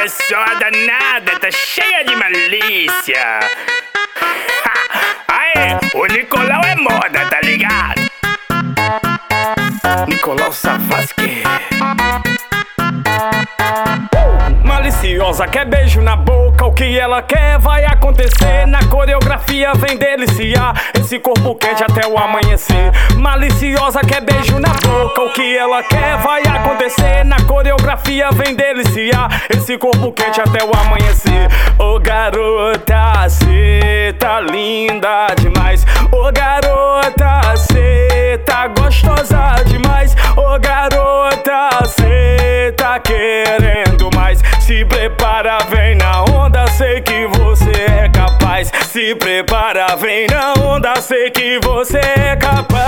só danada, tá cheia de malícia. Aê, o Nicolau é moda, tá ligado? Nicolau Savasky. Maliciosa quer beijo na boca, o que ela quer vai acontecer. Na coreografia vem deliciar esse corpo quente até o amanhecer. Maliciosa quer beijo na boca, o que ela quer vai acontecer. Na coreografia vem deliciar esse corpo quente até o amanhecer. Ô garota, cê tá linda demais. Ô garota, cê tá gostosa demais. Ô garota, cê tá querendo mais. Se prepara, vem na onda, sei que você é capaz. Se prepara, vem na onda, sei que você é capaz.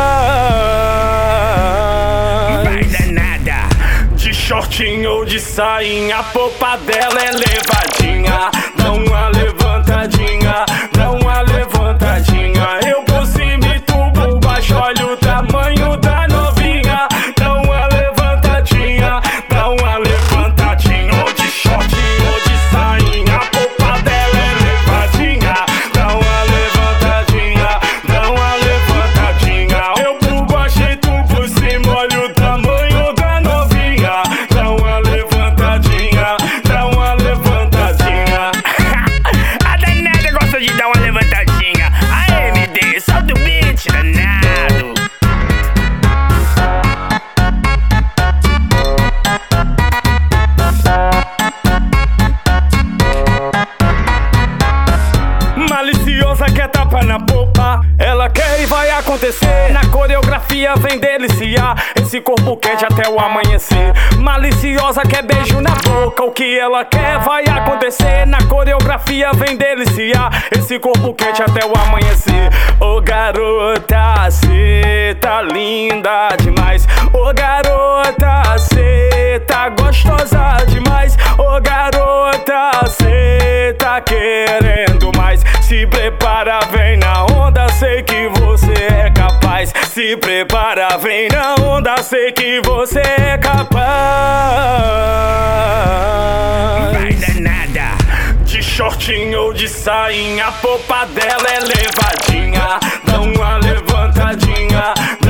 Vai danada. De shortinho ou de sainha, a popa dela é levadinha. Dá uma levantadinha, dá uma levantadinha. Eu por cima e tu por baixo, olha o tamanho da novinha. Dá uma levantadinha, dá uma levantadinha. Ou de shortinho ou de sainha, a popa dela é levadinha. Dá uma levantadinha, dá uma levantadinha. Eu por baixo e tu por cima, olha o tamanho da novinha. Dá uma levantadinha, dá uma levantadinha. A danada gosta de dar uma levantadinha. A MD, solta o beat, danado. Maliciosa quer tapa na popa, ela quer e vai acontecer. Na coreografia vem deliciar esse corpo quente até o amanhecer. Maliciosa quer beijo na boca, o que ela quer vai acontecer. Na coreografia vem deliciar esse corpo quente até o amanhecer. Ô garota, cê tá linda demais. Ô garota, cê tá gostosa demais. Ô garota, cê tá querendo mais. Se prepara, vem na onda, sei que você é capaz. Se prepara, vem na onda, sei que você é capaz. Vai danada. De shortinho ou de sainha, a popa dela é levadinha. Dá uma levantadinha,